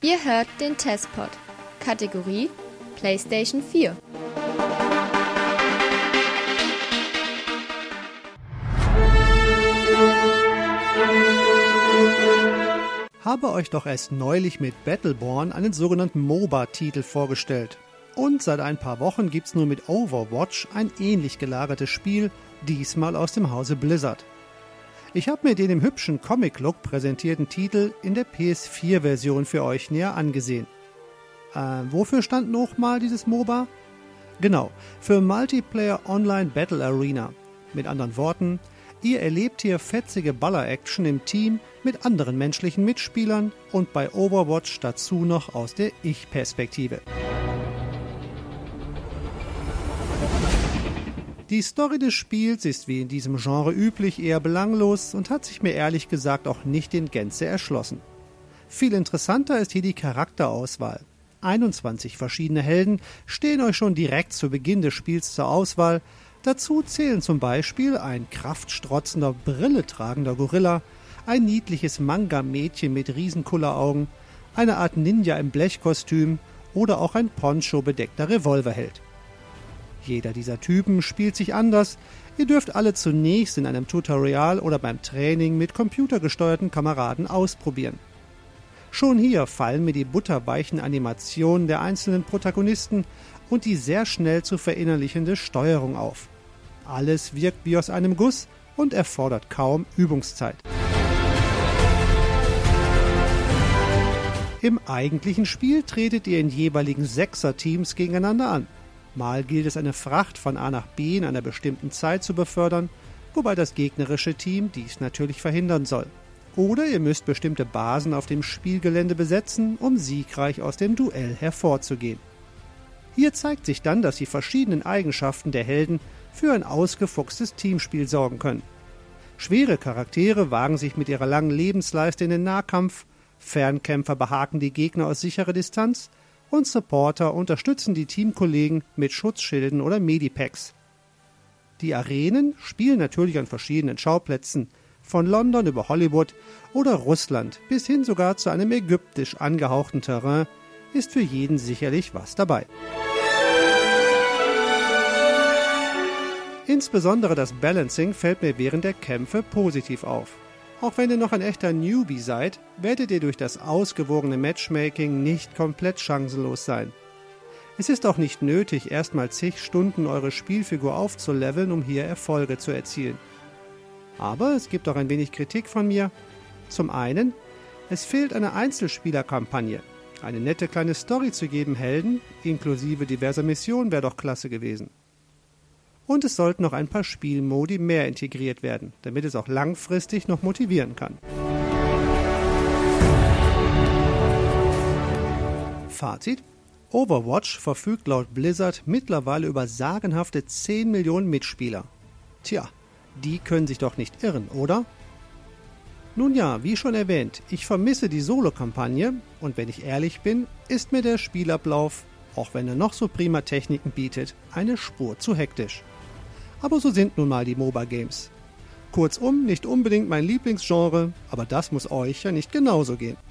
Ihr hört den Testpod. Kategorie PlayStation 4. Habe euch doch erst neulich mit Battleborn einen sogenannten MOBA-Titel vorgestellt. Und seit ein paar Wochen gibt's nun mit Overwatch ein ähnlich gelagertes Spiel, diesmal aus dem Hause Blizzard. Ich habe mir den im hübschen Comic-Look präsentierten Titel in der PS4-Version für euch näher angesehen. Wofür stand nochmal dieses MOBA? Genau, für Multiplayer Online Battle Arena. Mit anderen Worten, ihr erlebt hier fetzige Baller-Action im Team mit anderen menschlichen Mitspielern und bei Overwatch dazu noch aus der Ich-Perspektive. Die Story des Spiels ist wie in diesem Genre üblich eher belanglos und hat sich mir ehrlich gesagt auch nicht in Gänze erschlossen. Viel interessanter ist hier die Charakterauswahl. 21 verschiedene Helden stehen euch schon direkt zu Beginn des Spiels zur Auswahl. Dazu zählen zum Beispiel ein kraftstrotzender, brilletragender Gorilla, ein niedliches Manga-Mädchen mit Riesenkulleraugen, eine Art Ninja im Blechkostüm oder auch ein Poncho-bedeckter Revolverheld. Jeder dieser Typen spielt sich anders. Ihr dürft alle zunächst in einem Tutorial oder beim Training mit computergesteuerten Kameraden ausprobieren. Schon hier fallen mir die butterweichen Animationen der einzelnen Protagonisten und die sehr schnell zu verinnerlichende Steuerung auf. Alles wirkt wie aus einem Guss und erfordert kaum Übungszeit. Im eigentlichen Spiel tretet ihr in jeweiligen Sechser-Teams gegeneinander an. Mal gilt es, eine Fracht von A nach B in einer bestimmten Zeit zu befördern, wobei das gegnerische Team dies natürlich verhindern soll. Oder ihr müsst bestimmte Basen auf dem Spielgelände besetzen, um siegreich aus dem Duell hervorzugehen. Hier zeigt sich dann, dass die verschiedenen Eigenschaften der Helden für ein ausgefuchstes Teamspiel sorgen können. Schwere Charaktere wagen sich mit ihrer langen Lebensleiste in den Nahkampf, Fernkämpfer behaken die Gegner aus sicherer Distanz und Supporter unterstützen die Teamkollegen mit Schutzschilden oder Medipacks. Die Arenen spielen natürlich an verschiedenen Schauplätzen, von London über Hollywood oder Russland bis hin sogar zu einem ägyptisch angehauchten Terrain ist für jeden sicherlich was dabei. Insbesondere das Balancing fällt mir während der Kämpfe positiv auf. Auch wenn ihr noch ein echter Newbie seid, werdet ihr durch das ausgewogene Matchmaking nicht komplett chancenlos sein. Es ist auch nicht nötig, erstmal zig Stunden eure Spielfigur aufzuleveln, um hier Erfolge zu erzielen. Aber es gibt auch ein wenig Kritik von mir. Zum einen, es fehlt eine Einzelspielerkampagne. Eine nette kleine Story zu jedem Helden, inklusive diverser Missionen, wäre doch klasse gewesen. Und es sollten noch ein paar Spielmodi mehr integriert werden, damit es auch langfristig noch motivieren kann. Fazit: Overwatch verfügt laut Blizzard mittlerweile über sagenhafte 10 Millionen Mitspieler. Tja, die können sich doch nicht irren, oder? Nun ja, wie schon erwähnt, ich vermisse die Solo-Kampagne und wenn ich ehrlich bin, ist mir der Spielablauf, auch wenn er noch so prima Techniken bietet, eine Spur zu hektisch. Aber so sind nun mal die MOBA-Games. Kurzum, nicht unbedingt mein Lieblingsgenre, aber das muss euch ja nicht genauso gehen.